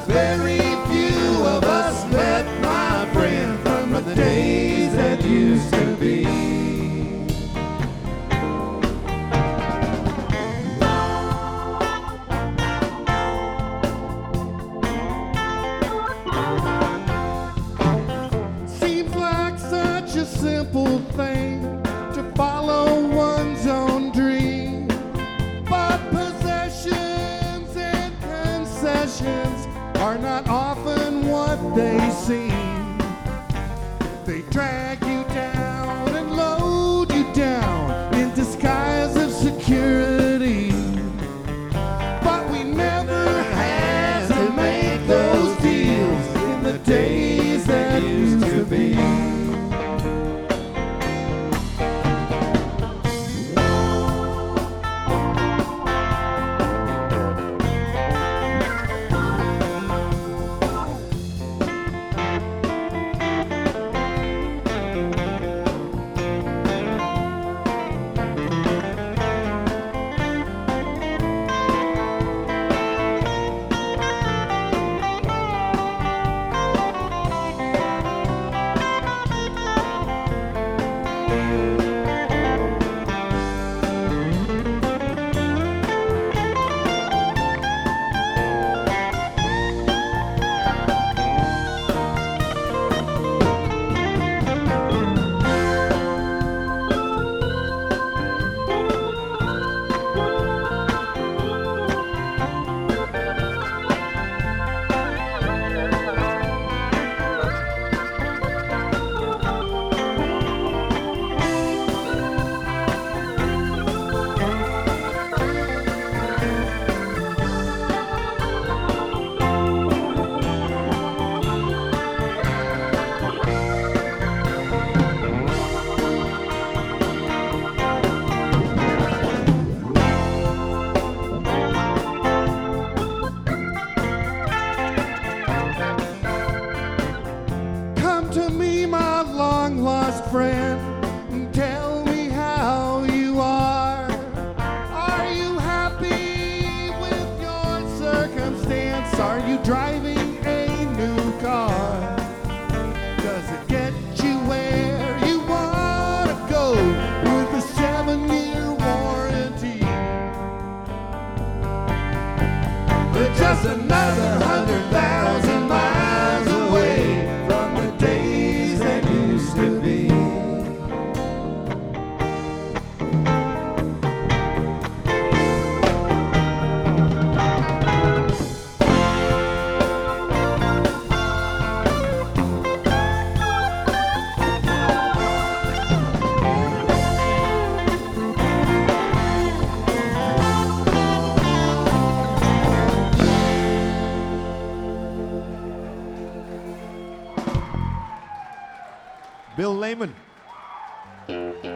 very few of us left, my friend, from the days that used to be. Seems like such a simple thing to follow one's own dream, but possessions and concessions are not often what they seem. They drag you down and load you down in disguise of security, but we never had to make those deals in the days that used to be. Come to me, my long-lost friend, and tell me how you are. Are you happy with your circumstance? Are you driving a new car? Does it get you where you want to go with a 7-year warranty? But just another 100,000 miles away from the days that used to be. Bill Lehman.